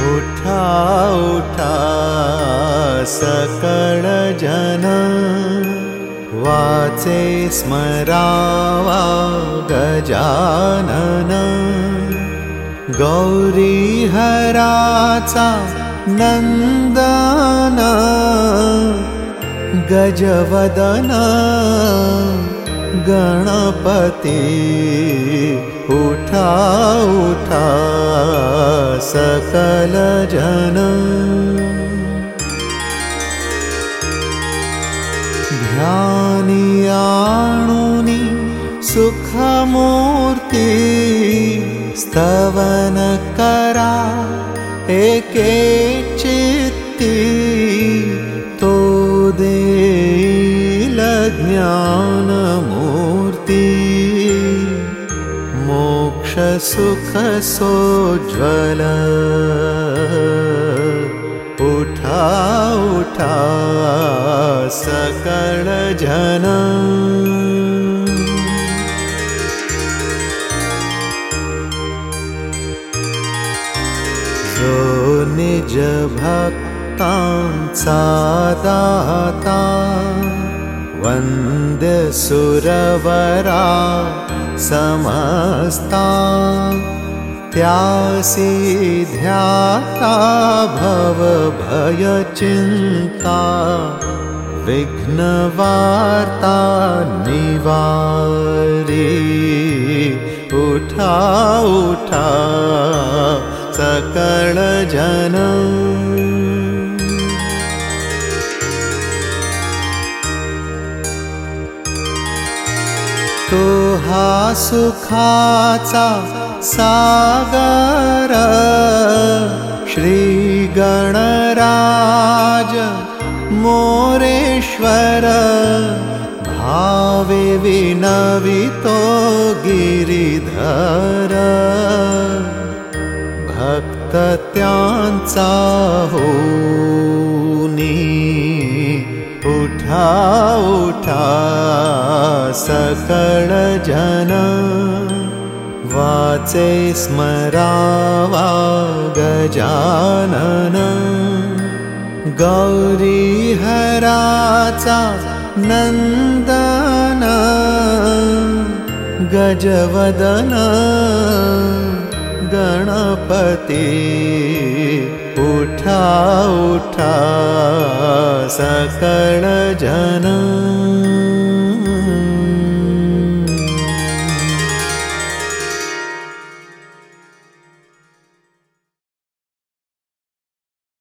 उठा उठा सकळ जन, वाचे स्मरावा गजानन। गौरी हराचा नंदन, गजवदन गणपती। उठा उठा सकल जन, ध्यानी आणुनी सुखमूर्ती। स्तवन करा एके चित्ती, तो देईल ज्ञान मूर्ती। मोक्ष सुख सोज्वल, उठा उठा सकळ जन। जो निज भक्तांचा दाता, वंद्य सुरवरा समस्ता। त्यासी ध्याता भव भय चिंता, विघ्न वार्ता निवारी। उठा उठा सकळ जन, तो हा सुखाचा सागर। श्री गणराज मोरेश्वर, भावे विनवितो गिरिधर। भक्त त्यांचा होनी, उठा उठा सकळ जन। वाचे स्मरावा गजानन, गौरी हराचा नंदन। गजवदन गणपती। उठा उठा सकळ जन।